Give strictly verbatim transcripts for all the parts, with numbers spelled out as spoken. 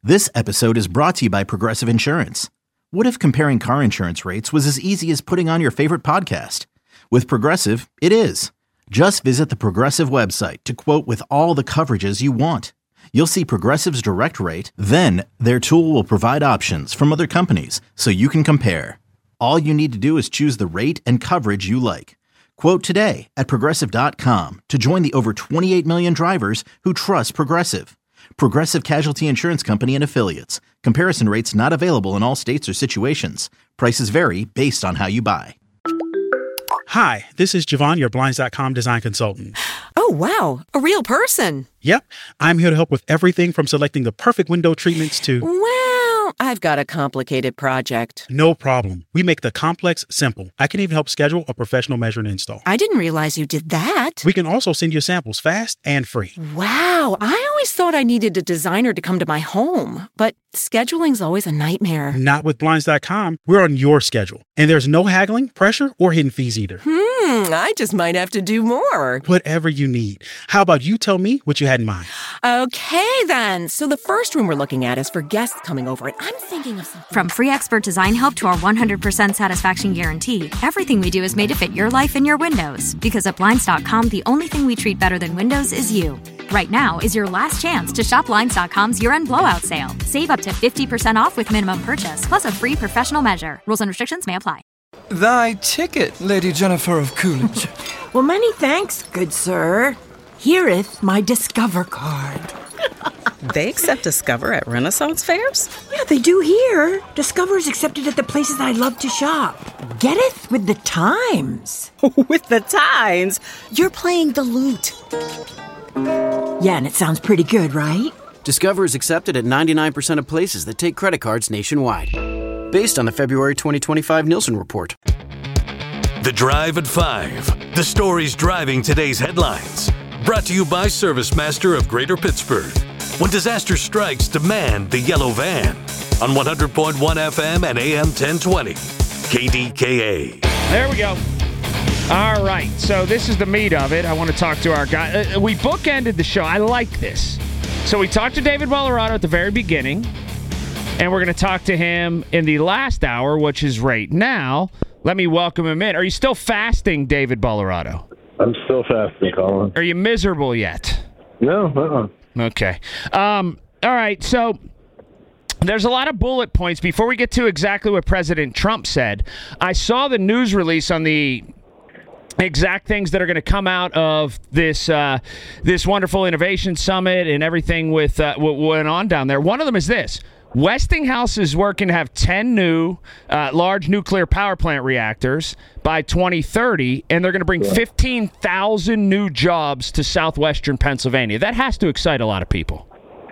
This episode is brought to you by Progressive Insurance. What if comparing car insurance rates was as easy as putting on your favorite podcast? With Progressive, it is. Just visit the Progressive website to quote with all the coverages you want. You'll see Progressive's direct rate, then their tool will provide options from other companies so you can compare. All you need to do is choose the rate and coverage you like. Quote today at progressive dot com to join the over twenty-eight million drivers who trust Progressive. Progressive Casualty Insurance Company and Affiliates. Comparison rates not available in all states or situations. Prices vary based on how you buy. Hi, this is Javon, your Blinds dot com design consultant. Oh, wow. A real person. Yep. I'm here to help with everything from selecting the perfect window treatments to... Well, I've got a complicated project. No problem. We make the complex simple. I can even help schedule a professional measure and install. I didn't realize you did that. We can also send you samples fast and free. Wow. I always thought I needed a designer to come to my home, but scheduling's always a nightmare. Not with Blinds dot com. We're on your schedule. And there's no haggling, pressure, or hidden fees either. Hmm, I just might have to do more. Whatever you need. How about you tell me what you had in mind? Okay, then. So the first room we're looking at is for guests coming over, and I'm thinking of something. From free expert design help to our one hundred percent satisfaction guarantee, everything we do is made to fit your life and your windows. Because at Blinds dot com, the only thing we treat better than windows is you. Right now is your last chance to shop Blinds dot com's year-end blowout sale. Save up to fifty percent off with minimum purchase, plus a free professional measure. Rules and restrictions may apply. Thy ticket, Lady Jennifer of Coolidge. Well, many thanks, good sir. Hereeth my Discover card. They accept Discover at Renaissance fairs? Yeah, they do here. Discover is accepted at the places I love to shop. Getteth with the times. With the times? You're playing the lute. Yeah, and it sounds pretty good, right? Discover is accepted at ninety-nine percent of places that take credit cards nationwide. Based on the February twenty twenty-five Nielsen report. The Drive at five. The stories driving today's headlines. Brought to you by ServiceMaster of Greater Pittsburgh. When disaster strikes, demand the yellow van. On one hundred point one F M and A M ten twenty. K D K A. There we go. All right, so this is the meat of it. I want to talk to our guy. Uh, we bookended the show. I like this. So we talked to David Bollorado at the very beginning, and we're going to talk to him in the last hour, which is right now. Let me welcome him in. Are you still fasting, David Bollorado? I'm still fasting, Colin. Are you miserable yet? No, uh-uh. Okay. Um, all right, so there's a lot of bullet points. Before we get to exactly what President Trump said, I saw the news release on the exact things that are going to come out of this uh, this wonderful innovation summit and everything with uh, what went on down there. One of them is this. Westinghouse is working to have ten new uh, large nuclear power plant reactors by twenty thirty, and they're going to bring fifteen thousand new jobs to southwestern Pennsylvania. That has to excite a lot of people.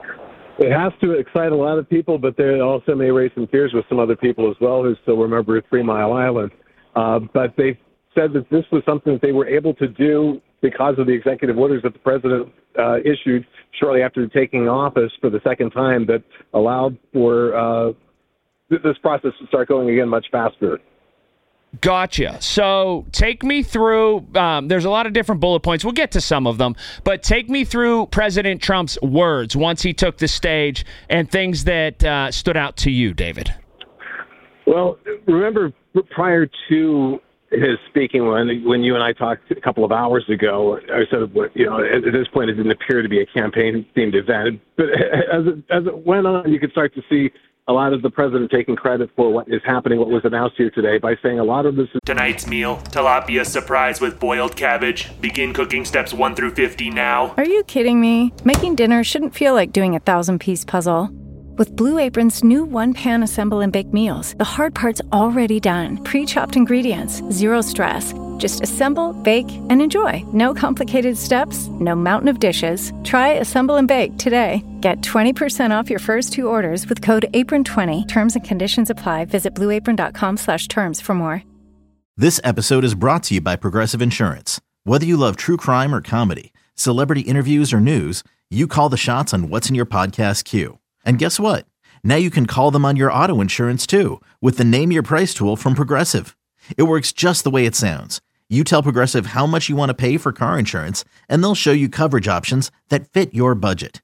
It has to excite a lot of people, but there also may raise some fears with some other people as well who still remember Three Mile Island. Uh, but they've said that this was something that they were able to do because of the executive orders that the president uh, issued shortly after taking office for the second time that allowed for uh, th- this process to start going again much faster. Gotcha. So take me through, um, there's a lot of different bullet points. We'll get to some of them, but take me through President Trump's words once he took the stage and things that uh, stood out to you, David. Well, remember prior to his speaking, when when you and I talked a couple of hours ago, I said, you know, at this point it didn't appear to be a campaign-themed event. But as it, as it went on, you could start to see a lot of the president taking credit for what is happening, what was announced here today, by saying a lot of this is... Tonight's meal, tilapia surprise with boiled cabbage. Begin cooking steps one through fifty now. Are you kidding me? Making dinner shouldn't feel like doing a thousand-piece puzzle. With Blue Apron's new one-pan assemble and bake meals, the hard part's already done. Pre-chopped ingredients, zero stress. Just assemble, bake, and enjoy. No complicated steps, no mountain of dishes. Try Assemble and Bake today. Get twenty percent off your first two orders with code apron twenty. Terms and conditions apply. Visit blueapron.com slash terms for more. This episode is brought to you by Progressive Insurance. Whether you love true crime or comedy, celebrity interviews or news, you call the shots on what's in your podcast queue. And guess what? Now you can call them on your auto insurance too with the Name Your Price tool from Progressive. It works just the way it sounds. You tell Progressive how much you want to pay for car insurance, and they'll show you coverage options that fit your budget.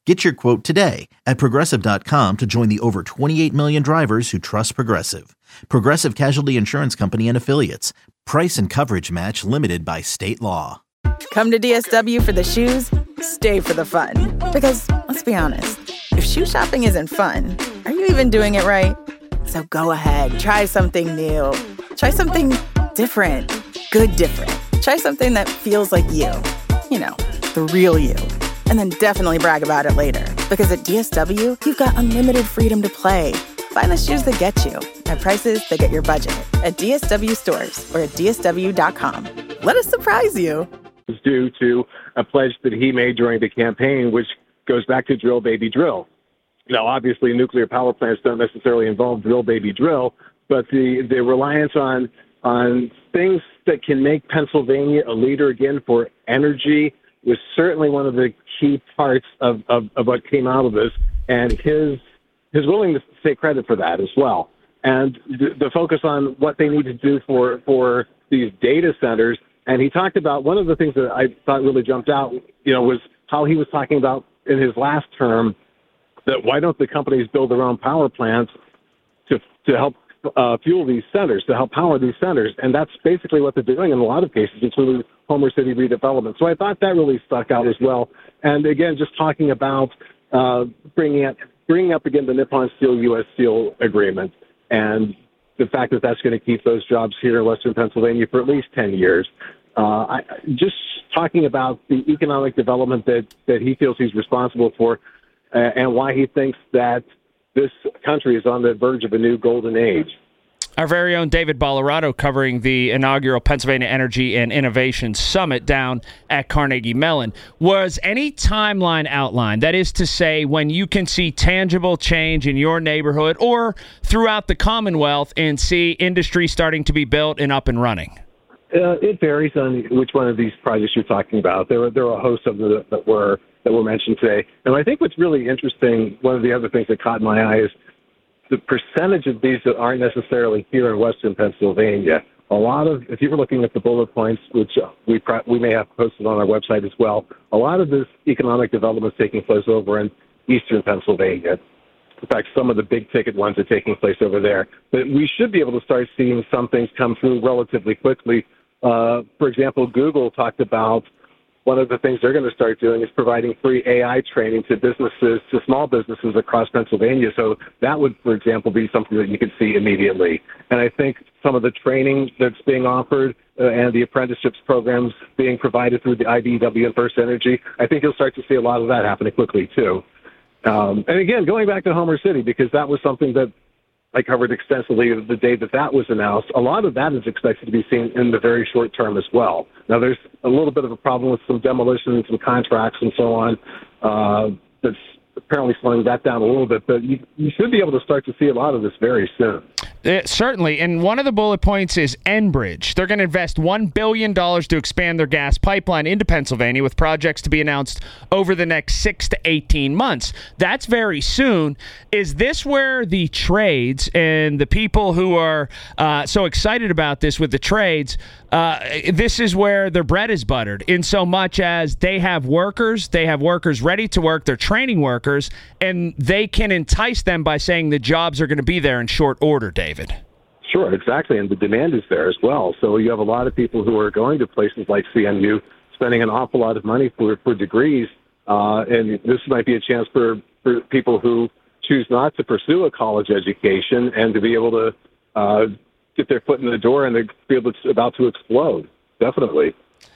Get your quote today at Progressive dot com to join the over twenty-eight million drivers who trust Progressive. Progressive Casualty Insurance Company and Affiliates. Price and coverage match limited by state law. Come to D S W for the shoes, stay for the fun. Because, let's be honest, if shoe shopping isn't fun, are you even doing it right? So go ahead, try something new. Try something different. Good different. Try something that feels like you. You know, the real you. And then definitely brag about it later. Because at D S W, you've got unlimited freedom to play. Find the shoes that get you at prices that get your budget at D S W stores or at D S W dot com. Let us surprise you. It's due to a pledge that he made during the campaign, which goes back to drill, baby, drill. Now, obviously, nuclear power plants don't necessarily involve drill, baby, drill, but the, the reliance on on things that can make Pennsylvania a leader again for energy was certainly one of the key parts of, of, of what came out of this, and his his willingness to take credit for that as well. And the, the focus on what they need to do for, for these data centers. And he talked about one of the things that I thought really jumped out, you know, was how he was talking about in his last term that why don't the companies build their own power plants to to help uh, fuel these centers, to help power these centers. And that's basically what they're doing in a lot of cases, including Homer City redevelopment. So I thought that really stuck out as well. And again, just talking about uh, bringing up, bringing up again the Nippon Steel U S Steel agreement and the fact that that's going to keep those jobs here in Western Pennsylvania for at least ten years. Uh, I, just talking about the economic development that, that he feels he's responsible for uh, and why he thinks that this country is on the verge of a new golden age. Our very own David Bollarato covering the inaugural Pennsylvania Energy and Innovation Summit down at Carnegie Mellon. Was any timeline outlined? That is to say, when you can see tangible change in your neighborhood or throughout the Commonwealth and see industry starting to be built and up and running? Uh, it varies on which one of these projects you're talking about. There were there were a host of them that were that were mentioned today. And I think what's really interesting, one of the other things that caught my eye is the percentage of these that aren't necessarily here in Western Pennsylvania. A lot of, if you were looking at the bullet points, which we we may have posted on our website as well, a lot of this economic development is taking place over in Eastern Pennsylvania. In fact, some of the big ticket ones are taking place over there. But we should be able to start seeing some things come through relatively quickly. Uh, for example, Google talked about one of the things they're going to start doing is providing free A I training to businesses, to small businesses across Pennsylvania. So that would, for example, be something that you could see immediately. And I think some of the training that's being offered uh, and the apprenticeships programs being provided through the I B E W and First Energy, I think you'll start to see a lot of that happening quickly, too. Um, and again, going back to Homer City, because that was something that I covered extensively the day that that was announced. A lot of that is expected to be seen in the very short term as well. Now, there's a little bit of a problem with some demolitions, some contracts, and so on. Uh, that's apparently slowing that down a little bit, but you, you should be able to start to see a lot of this very soon. Uh, certainly, and one of the bullet points is Enbridge. They're going to invest one billion dollars to expand their gas pipeline into Pennsylvania with projects to be announced over the next six to eighteen months. That's very soon. Is this where the trades and the people who are uh, so excited about this with the trades, uh, this is where their bread is buttered in so much as they have workers, they have workers ready to work, they're training workers, and they can entice them by saying the jobs are going to be there in short order, David. Sure, exactly, and the demand is there as well. So you have a lot of people who are going to places like C M U, spending an awful lot of money for, for degrees, uh, and this might be a chance for, for people who choose not to pursue a college education and to be able to uh, get their foot in the door and the field that's about to explode, definitely.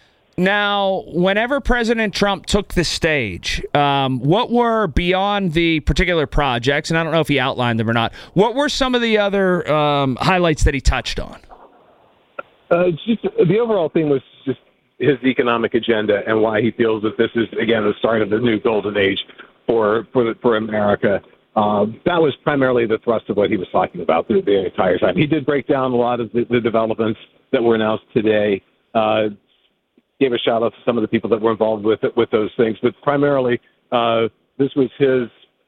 Now, whenever President Trump took the stage, um, what were, beyond the particular projects, and I don't know if he outlined them or not, what were some of the other um, highlights that he touched on? Uh, just, the overall thing was just his economic agenda and why he feels that this is, again, the start of the new golden age for for, for America. Um, that was primarily the thrust of what he was talking about the, the entire time. He did break down a lot of the, the developments that were announced today, uh, gave a shout out to some of the people that were involved with it, with those things, but primarily uh, this was his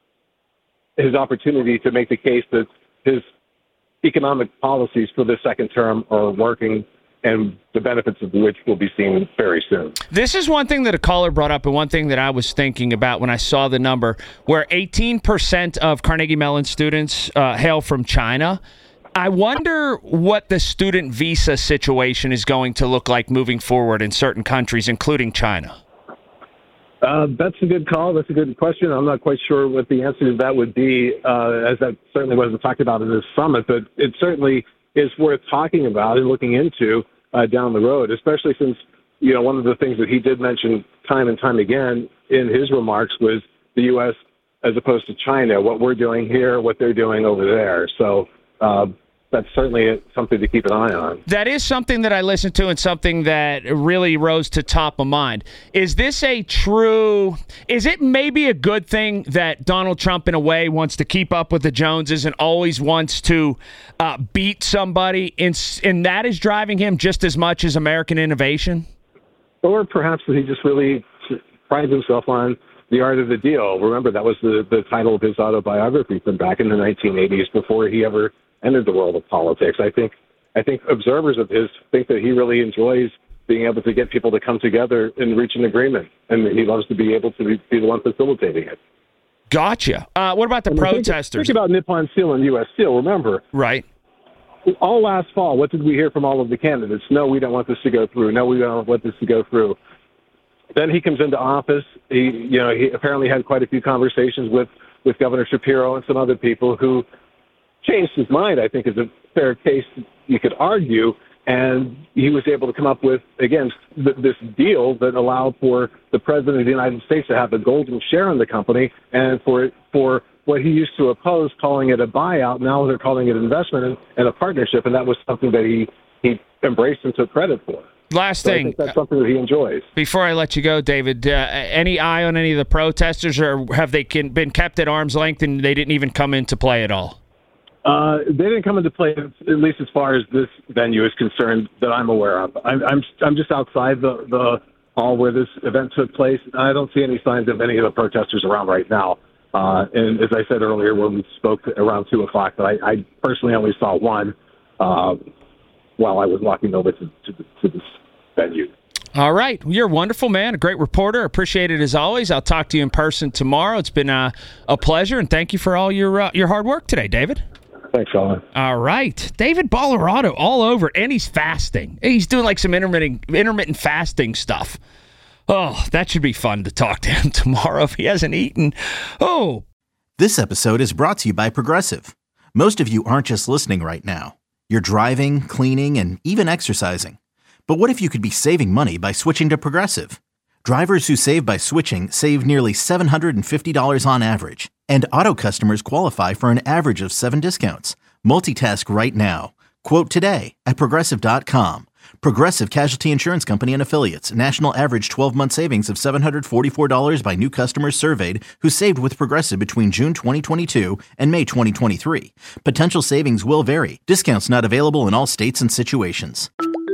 his opportunity to make the case that his economic policies for the second term are working and the benefits of which will be seen very soon. This is one thing that a caller brought up, and one thing that I was thinking about when I saw the number, where eighteen percent of Carnegie Mellon students uh, hail from China. I wonder what the student visa situation is going to look like moving forward in certain countries, including China. Uh, that's a good call. That's a good question. I'm not quite sure what the answer to that would be, uh, as that certainly wasn't talked about in this summit, but it certainly is worth talking about and looking into uh, down the road, especially since, you know, one of the things that he did mention time and time again in his remarks was the U S as opposed to China, what we're doing here, what they're doing over there. So uh, that's certainly something to keep an eye on. That is something that I listened to and something that really rose to top of mind. Is this a true, is it maybe a good thing that Donald Trump in a way wants to keep up with the Joneses and always wants to uh, beat somebody, and, and that is driving him just as much as American innovation? Or perhaps he just really prides himself on the art of the deal. Remember, that was the, the title of his autobiography from back in the nineteen eighties before he ever entered the world of politics. I think I think observers of his think that he really enjoys being able to get people to come together and reach an agreement, and he loves to be able to be, be the one facilitating it. Gotcha. Uh, what about the I mean, protesters? Think, think about Nippon Steel and U S Steel. Remember, right? All last fall, what did we hear from all of the candidates? No, we don't want this to go through. No, we don't want this to go through. Then he comes into office. He, you know, he apparently had quite a few conversations with, with Governor Shapiro and some other people who changed his mind, I think is a fair case you could argue, and he was able to come up with, again, th- this deal that allowed for the President of the United States to have a golden share in the company, and for for what he used to oppose, calling it a buyout, now they're calling it investment and, and a partnership, and that was something that he, he embraced and took credit for. Last so thing. I think that's something that he enjoys. Before I let you go, David, uh, any eye on any of the protesters, or have they can, been kept at arm's length and they didn't even come into play at all? Uh, they didn't come into play, at least as far as this venue is concerned, that I'm aware of. I'm I'm, I'm just outside the, the hall where this event took place. I don't see any signs of any of the protesters around right now. Uh, and as I said earlier, when we spoke around two o'clock, that I, I personally only saw one uh, while I was walking over to, to, the, to this venue. All right. Well, you're a wonderful man, a great reporter. Appreciate it as always. I'll talk to you in person tomorrow. It's been uh, a pleasure, and thank you for all your uh, your hard work today, David. Thanks, Colin. All right. David Ballarado all over, and he's fasting. He's doing like some intermittent intermittent fasting stuff. Oh, that should be fun to talk to him tomorrow if he hasn't eaten. Oh. This episode is brought to you by Progressive. Most of you aren't just listening right now. You're driving, cleaning, and even exercising. But what if you could be saving money by switching to Progressive? Drivers who save by switching save nearly seven hundred fifty dollars on average. And auto customers qualify for an average of seven discounts. Multitask right now. Quote today at Progressive dot com. Progressive Casualty Insurance Company and Affiliates. National average twelve-month savings of seven hundred forty-four dollars by new customers surveyed who saved with Progressive between June twenty twenty-two and May twenty twenty-three. Potential savings will vary. Discounts not available in all states and situations.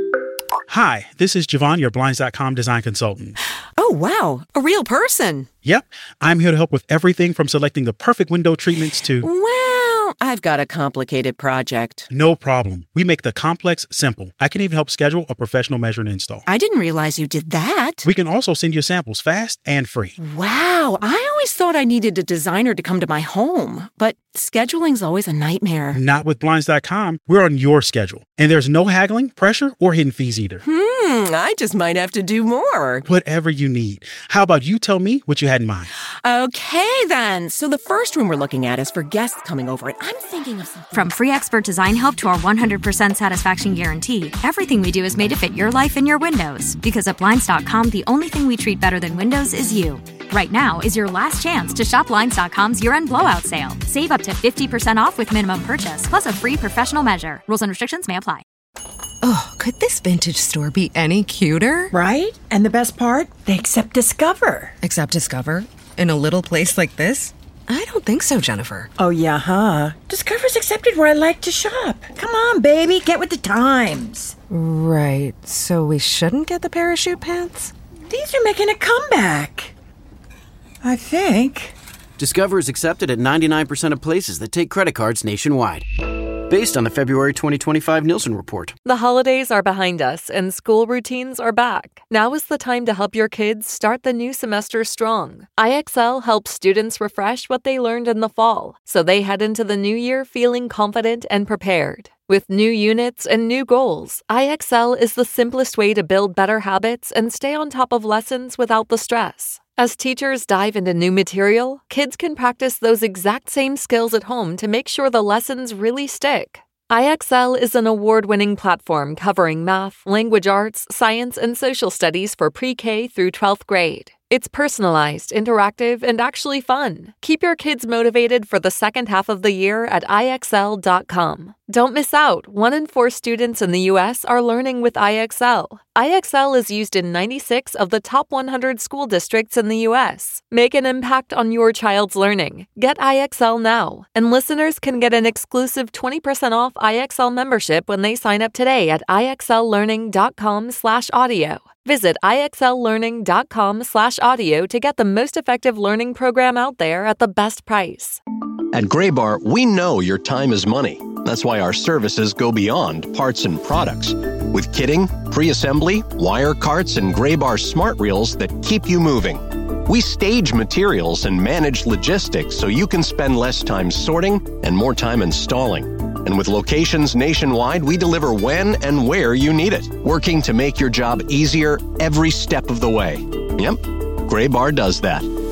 Hi, this is Javon, your Blinds dot com design consultant. Oh, wow. A real person. Yep. I'm here to help with everything from selecting the perfect window treatments to... Well, I've got a complicated project. No problem. We make the complex simple. I can even help schedule a professional measure and install. I didn't realize you did that. We can also send you samples fast and free. Wow. I always thought I needed a designer to come to my home, but scheduling's always a nightmare. Not with Blinds dot com. We're on your schedule. And there's no haggling, pressure, or hidden fees either. Hmm, I just might have to do more. Whatever you need. How about you tell me what you had in mind? Okay, then. So the first room we're looking at is for guests coming over, and I'm thinking of something. From free expert design help to our one hundred percent satisfaction guarantee, everything we do is made to fit your life and your windows. Because at Blinds dot com, the only thing we treat better than windows is you. Right now is your last chance to shop Blinds dot com's year-end blowout sale. Save up to fifty percent off with minimum purchase, plus a free professional measure. Rules and restrictions may apply. Oh, could this vintage store be any cuter? Right? And the best part? They accept Discover. Accept Discover? In a little place like this? I don't think so, Jennifer. Oh, yeah, huh? Discover's accepted where I like to shop. Come on, baby, get with the times. Right, so we shouldn't get the parachute pants? These are making a comeback. I think. Discover is accepted at ninety-nine percent of places that take credit cards nationwide. based on the February twenty twenty-five Nielsen report. The holidays are behind us and school routines are back. Now is the time to help your kids start the new semester strong. I X L helps students refresh what they learned in the fall, so they head into the new year feeling confident and prepared. With new units and new goals, I X L is the simplest way to build better habits and stay on top of lessons without the stress. As teachers dive into new material, kids can practice those exact same skills at home to make sure the lessons really stick. I X L is an award-winning platform covering math, language arts, science, and social studies for pre-K through twelfth grade. It's personalized, interactive, and actually fun. Keep your kids motivated for the second half of the year at I X L dot com. Don't miss out. One in four students in the U S are learning with I X L. I X L is used in ninety-six of the top one hundred school districts in the U S. Make an impact on your child's learning. Get I X L now. And listeners can get an exclusive twenty percent off I X L membership when they sign up today at I X L learning dot com slash audio. Visit I X L learning dot com slash audio to get the most effective learning program out there at the best price. At Graybar, we know your time is money. That's why our services go beyond parts and products. With kitting, pre-assembly, wire carts, and Graybar smart reels that keep you moving. We stage materials and manage logistics so you can spend less time sorting and more time installing. And with locations nationwide, we deliver when and where you need it, working to make your job easier every step of the way. Yep, Graybar does that.